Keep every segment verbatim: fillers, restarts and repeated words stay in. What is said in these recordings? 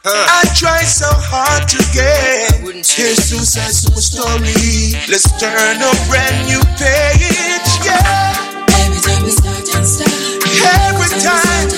Huh. I try so hard to get. Here's two sides to a story. Let's turn a brand new page. Yeah. Every time we start and stop. Every time.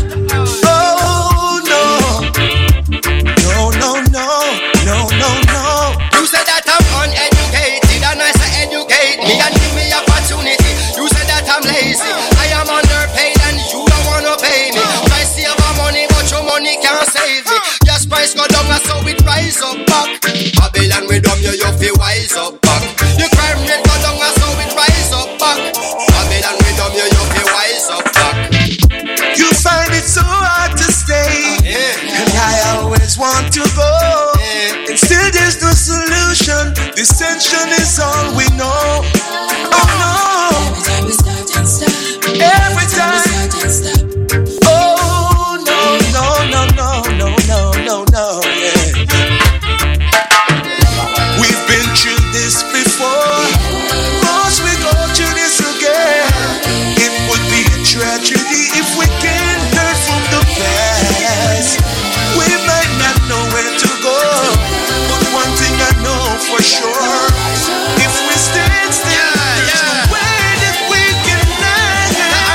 Oh no. No, no, no. No, no, no. You said that I'm uneducated and I say educate me and give me opportunity. You said that I'm lazy. I am underpaid and you don't wanna pay me. Try save my money but your money can't save me. Gas price go down and so it rise up back. Babylon we dumb you, you feel wise up back. The crime rate go down and so it rise up back. Babylon we dumb you, you feel wise up back. You find it so hard to stay, yeah. And I always want to go, yeah. And still there's no solution. Dissension is all we know. Oh no. Every time we start and stop. Every time. Oh no, no, no, no, no, no, no, no, yeah. We've been through this before. Once we go through this again, it would be a tragedy if we can't learn from the past. We might not know where to go, but one thing I know for sure, if we stand still, yeah, there's yeah. no way that we can learn.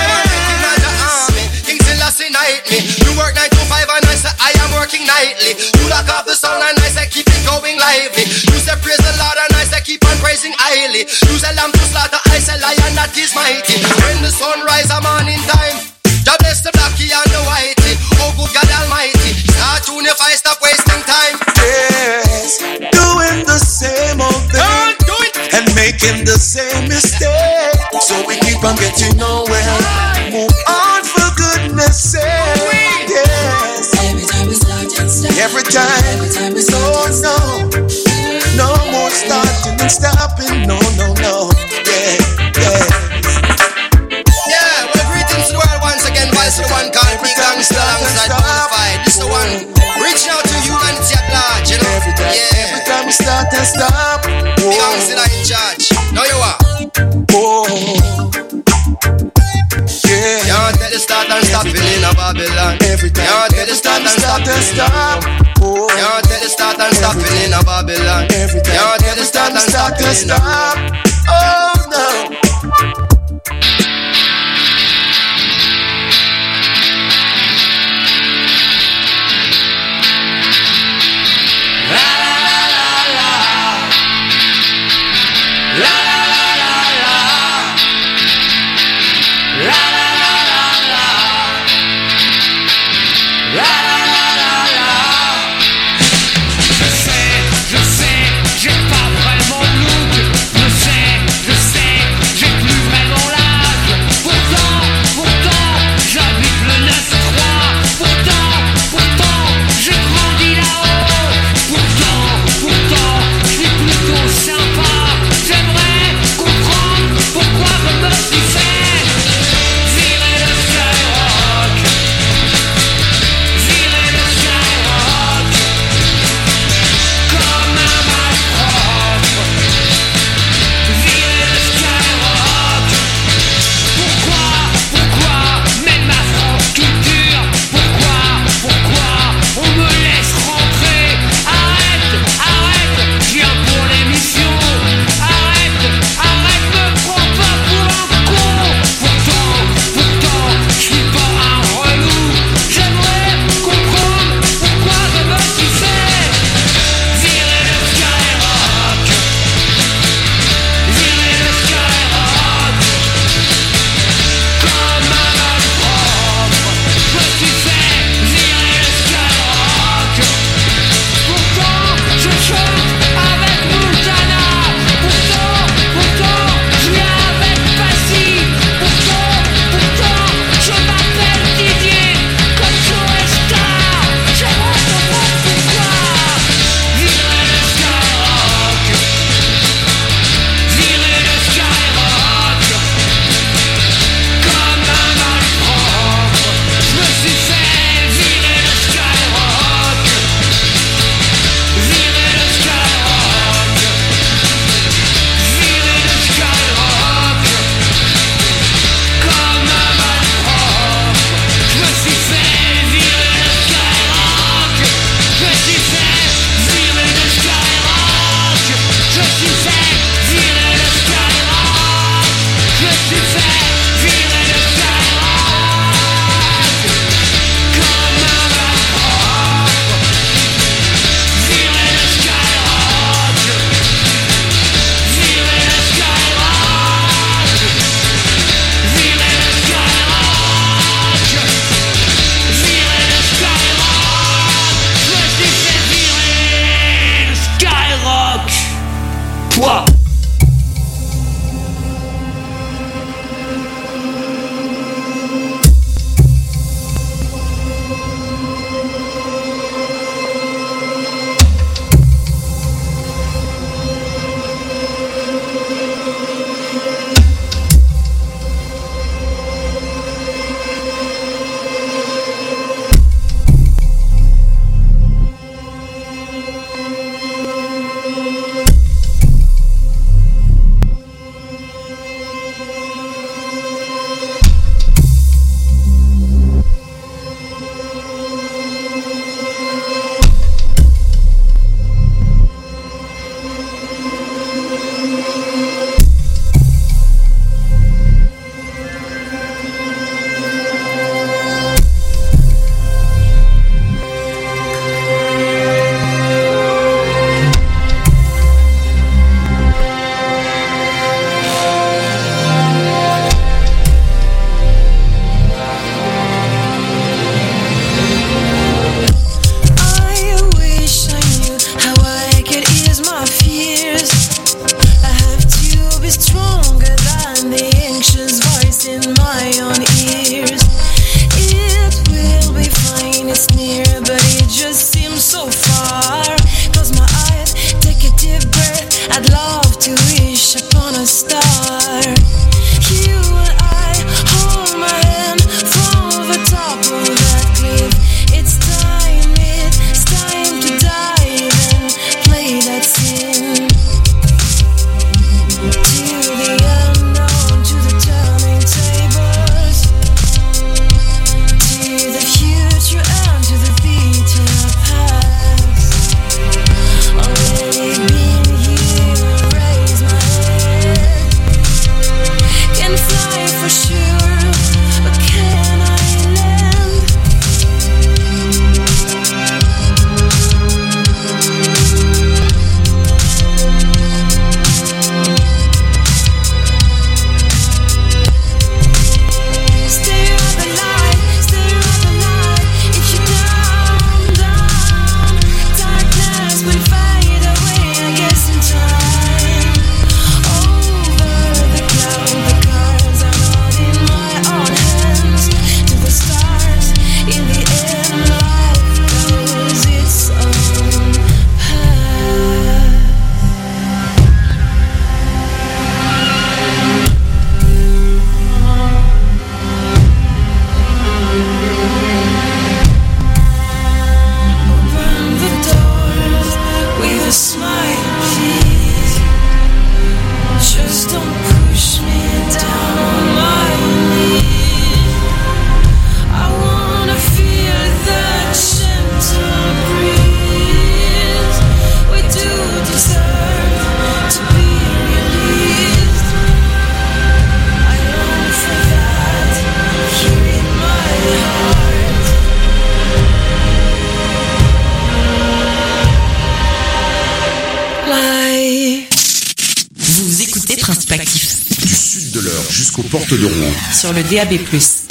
You work nine to five and I say I am working nightly. You lock off the sound and I say keep it going lively. You say praise the Lord and I say keep on praising highly. You say lamb to slaughter, I say lion that is mighty. When the sun rise a morning time, God bless the blacky and the whitey. Oh good God Almighty, start unify, stop wasting time. Yes, doing the same old thing. Don't do it. And making the same mistake. So we keep on getting nowhere. Move on for goodness sake. Yes. Every time we start and stop. Every time. Every time we So start and stop. no, no more starting and stopping. No, no, no. Yeah, yeah. Yeah, well greetings to the world once again. Vice the one called Big Gangsta alongside Bonafide. This the one reaching out to humanity at large, you know. Every time, yeah. every time we start and stop. Big Gangsta in charge. Now you are. Oh, yeah. Can't tell the start and stop feeling a Babylon. Every time, Can't tell the every start time and stop and feeling stop. Oh, Can't tell the start and stop feeling a Babylon. every time, Can't tell the every start time and stop start and feeling a stop. Oh no. Je sais, j'ai pas vraiment de look. Je sais, je jusqu'aux portes de Rouen. Sur le D A B plus.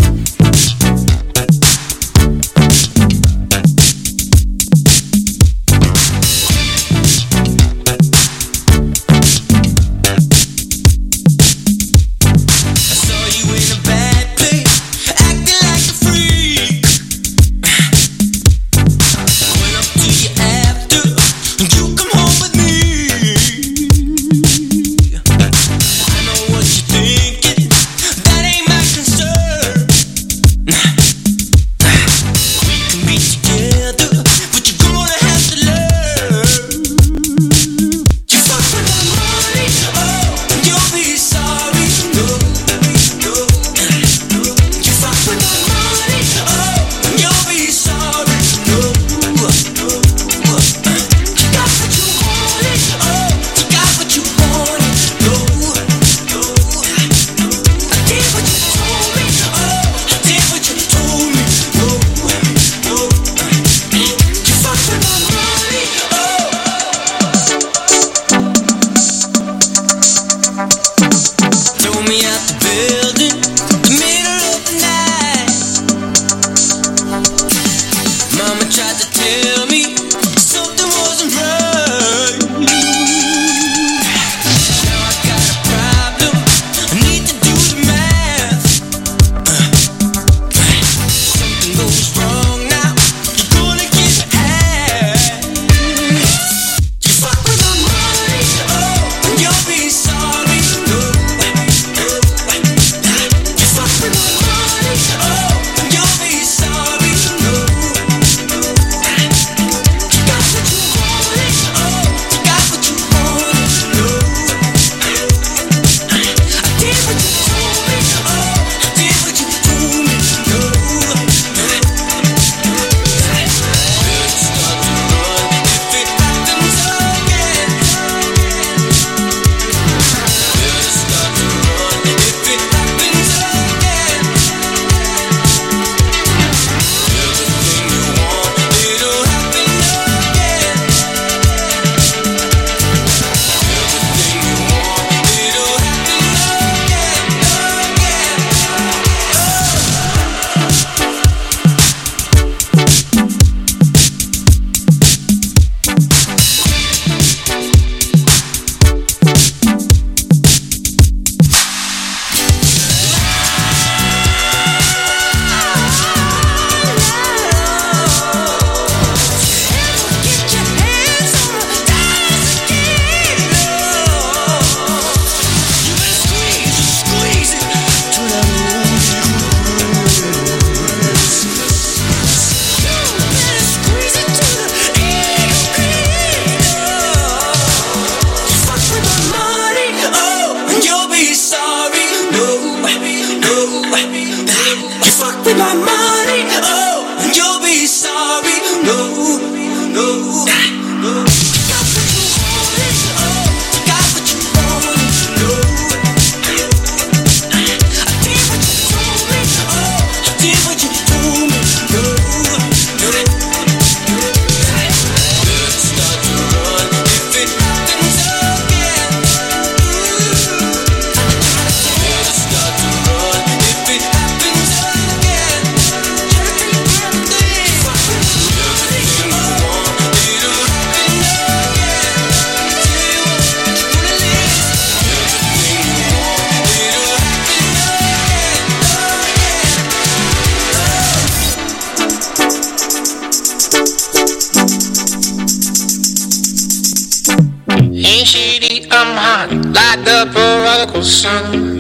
like the prodigal son.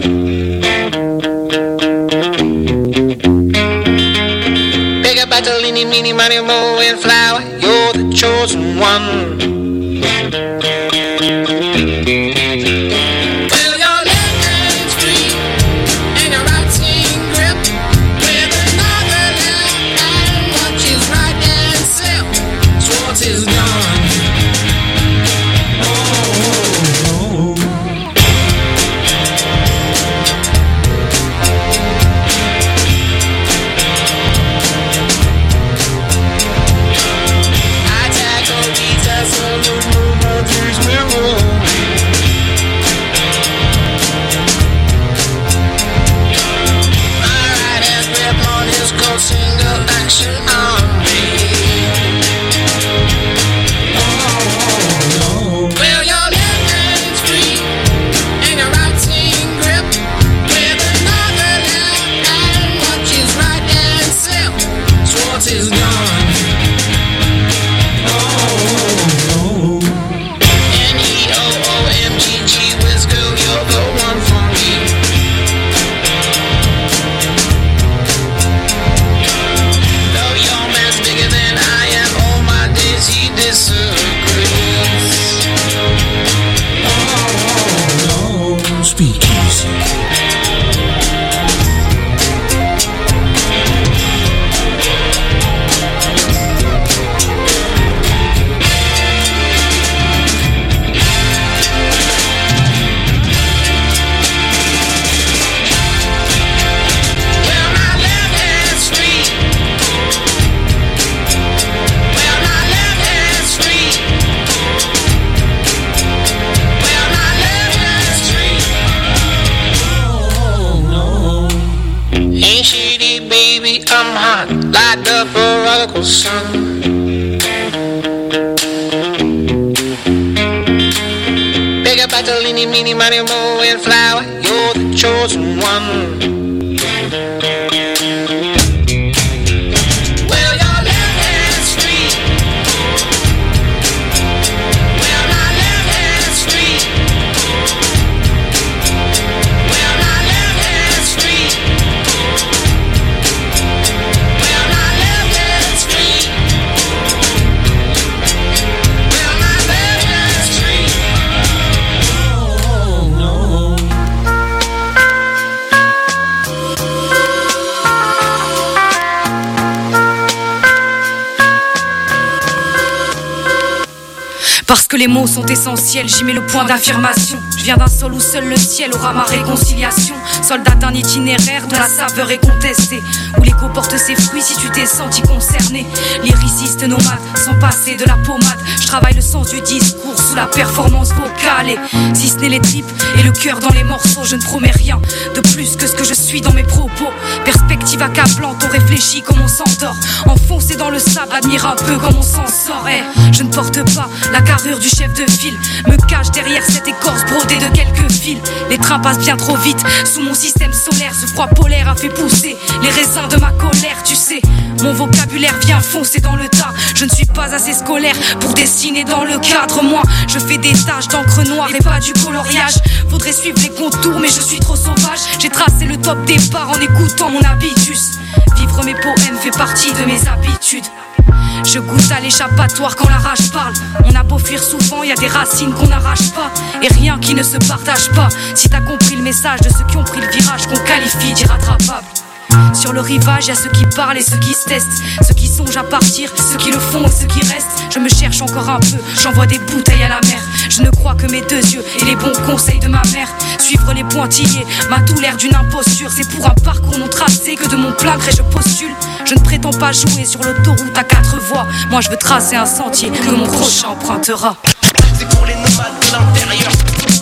Big about the leany, meany, money, mo, and flower. You're the chosen one. Will your left hand's free and your right hand grip with another left hand watches right and slip. Swartz is gone. I tackle Jesus, so reflection on me. Oh, well, your left hand's free and your right's in grip with another left hand watches right and slip. Schwartz is gone. Oh, N E O O M G G Whiz girl, you're the one for me. Though your man's bigger than I am, all my days he disagrees. Oh, no. Speak easy. I'm hot, like the prodigal son. Big up Bartolini, meeny, money, mo, and flower. You're the chosen one. Well, your left hand's free. Well, my left hand's free. Well, my left hand's free. Parce que les mots sont essentiels, j'y mets le point d'affirmation. Je viens d'un sol où seul le ciel aura ma réconciliation. Soldat d'un itinéraire dont la saveur est contestée, où l'écho porte ses fruits si tu t'es senti concerné. Lyriciste nomade, sans passer de la pommade. Je travaille le sens du discours sous la performance vocale. Et si ce n'est les tripes et le cœur dans les morceaux, je ne promets rien de plus que ce que je suis dans mes propos. Perspective accablante, on réfléchit comme on s'endort. Enfoncé dans le sable, admire un peu comme on s'en sort. Hey, je ne porte pas la carrure du chef de file, me cache derrière cette écorce brodée de quelques fils. Les trains passent bien trop vite sous mon système solaire. Ce froid polaire a fait pousser les raisins de ma colère. Tu sais, mon vocabulaire vient foncer dans le tas. Je ne suis pas assez scolaire pour dessiner dans le cadre. Moi, je fais des taches d'encre noire et pas du coloriage. Faudrait suivre les contours mais je suis trop sauvage. J'ai tracé le top départ en écoutant mon habitus. Vivre mes poèmes fait partie de mes habitudes. Je goûte à l'échappatoire quand la rage parle. On a beau fuir souvent, y a des racines qu'on n'arrache pas. Et rien qui ne se partage pas. Si t'as compris le message de ceux qui ont pris le virage qu'on qualifie d'irrattrapable. Sur le rivage, y'a ceux qui parlent et ceux qui se testent. Ceux qui songent à partir, ceux qui le font et ceux qui restent. Je me cherche encore un peu, j'envoie des bouteilles à la mer. Je ne crois que mes deux yeux et les bons conseils de ma mère. Suivre les pointillés m'a tout l'air d'une imposture. C'est pour un parcours non tracé que de mon plein gré je postule. Je ne prétends pas jouer sur l'autoroute à quatre voies. Moi je veux tracer un sentier que mon prochain empruntera. C'est pour les nomades de l'intérieur.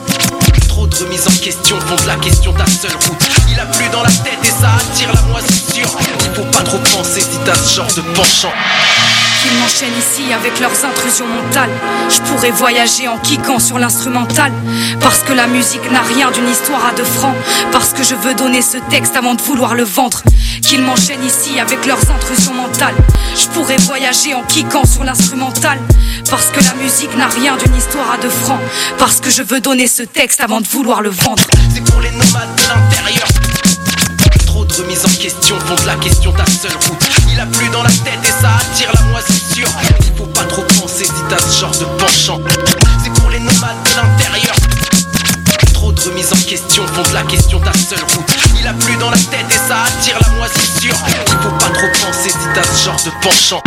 Trop de remises en question font de la question ta seule route. Il a plu dans la tête et ça attire la moisissure. Il faut pas trop penser si t'as ce genre de penchant. Qu'ils m'enchaînent ici avec leurs intrusions mentales. Je pourrais voyager en kickant sur l'instrumental. Parce que la musique n'a rien d'une histoire à deux francs. Parce que je veux donner ce texte avant de vouloir le vendre. Qu'ils m'enchaînent ici avec leurs intrusions mentales. Je pourrais voyager en kickant sur l'instrumental. Parce que la musique n'a rien d'une histoire à deux francs. Parce que je veux donner ce texte avant de vouloir le vendre. C'est pour les nomades de l'intérieur. Trop de remises en question font de la question ta seule route. Il a plu dans la tête et ça attire la moisissure. Il faut pas trop penser si t'as ce genre de penchant. C'est pour les nomades de l'intérieur. Trop de remises en question font de la question ta seule route. Il a plu dans la tête et ça attire la moisissure. Il faut pas trop penser si t'as ce genre de penchant.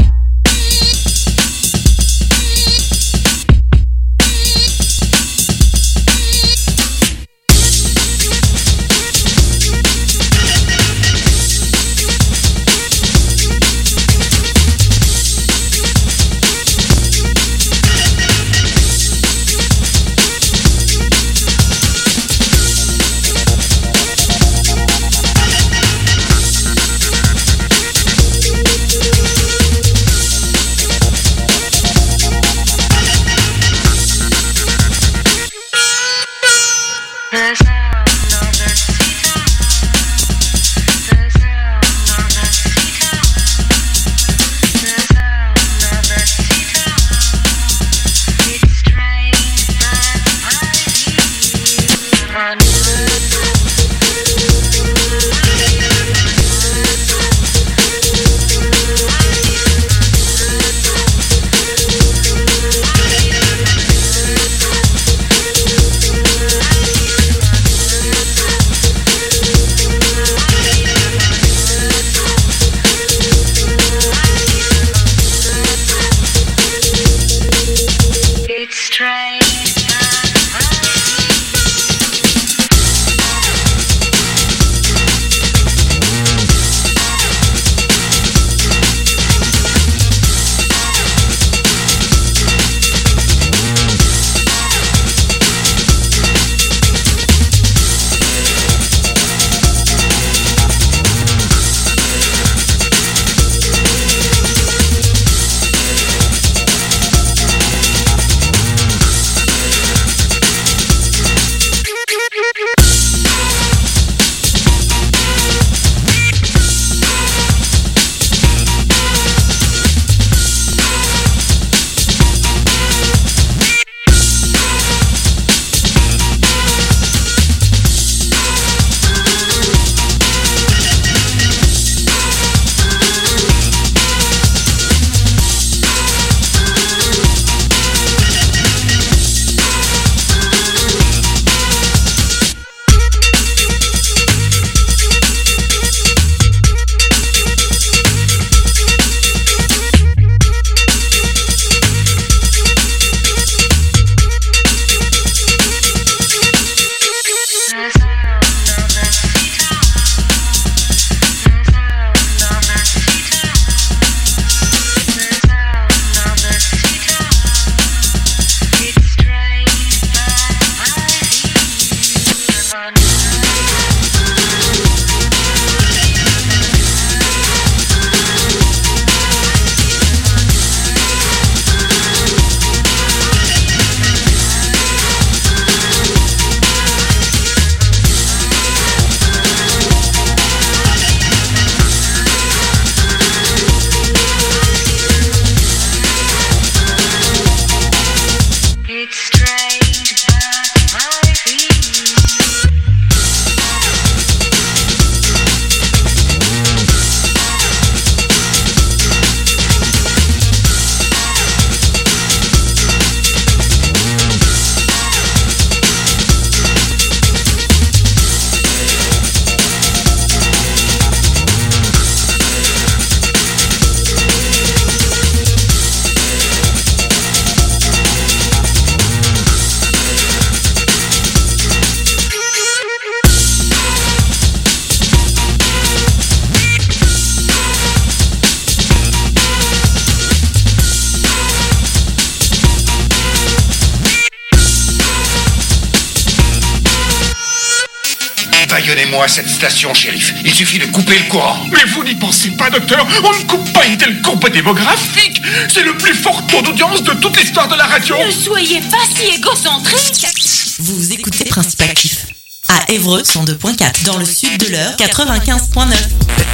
Donnez-moi cette station, shérif. Il suffit de couper le courant. Mais vous n'y pensez pas, docteur. On ne coupe pas une telle courbe démographique. C'est le plus fort taux d'audience de toute l'histoire de la radio. Ne soyez pas si égocentrique. Vous écoutez Principe Actif à Évreux cent deux point quatre, dans le sud de l'Eure quatre-vingt-quinze point neuf.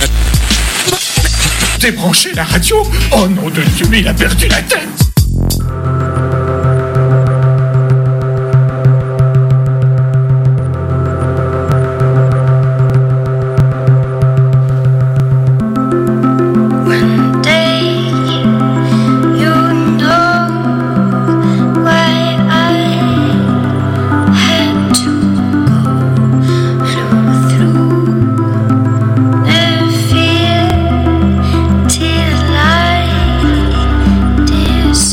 Débranchez la radio. Oh nom de Dieu, mais il a perdu la tête. This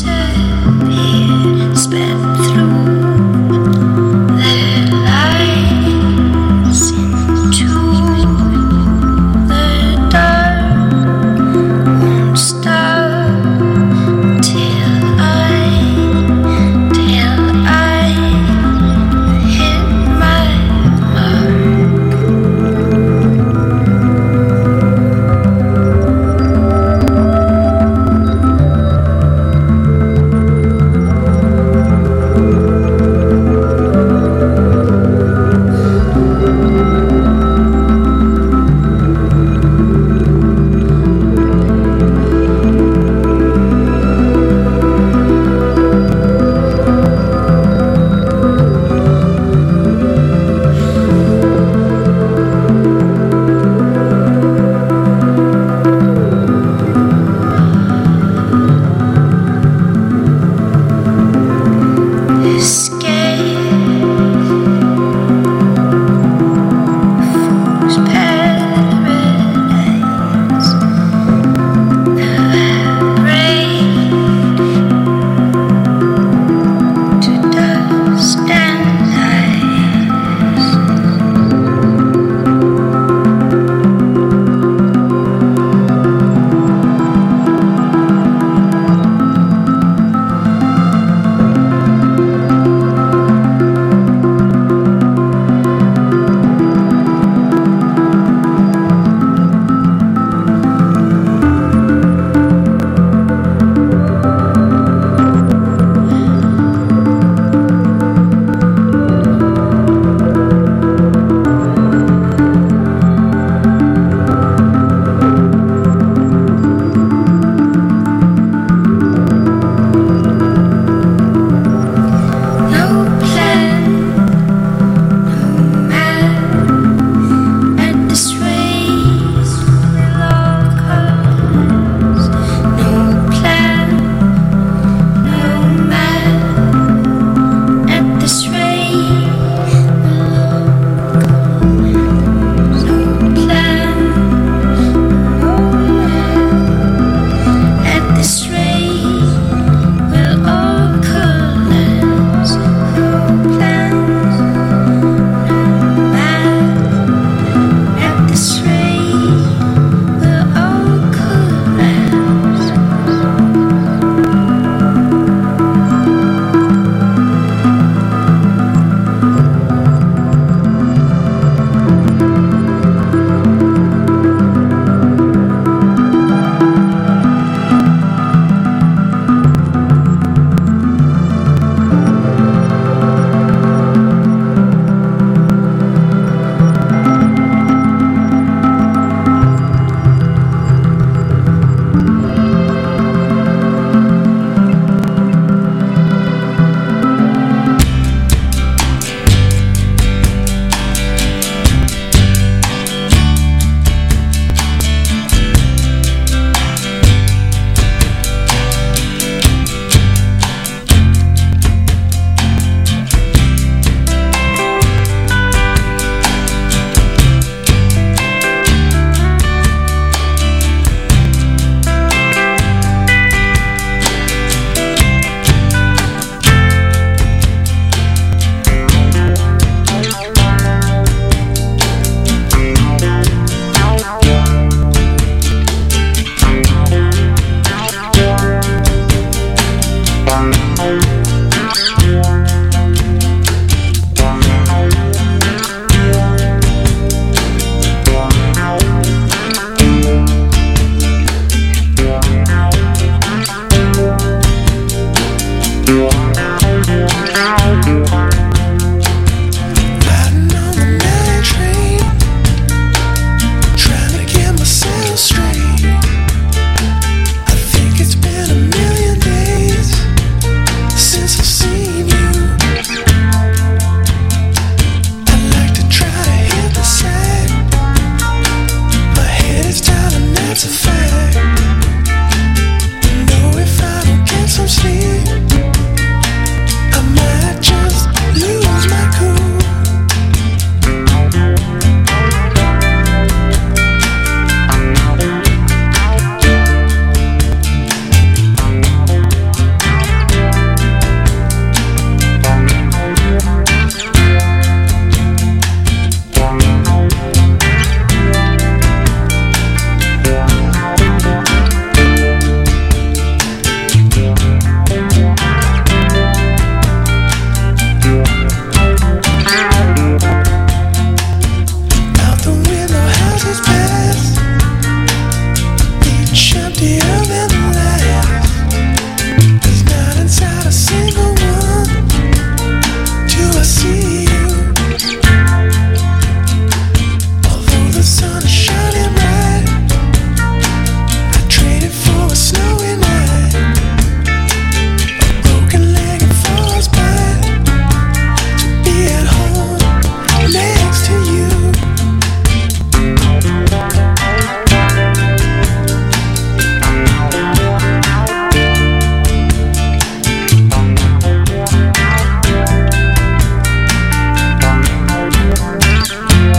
strength.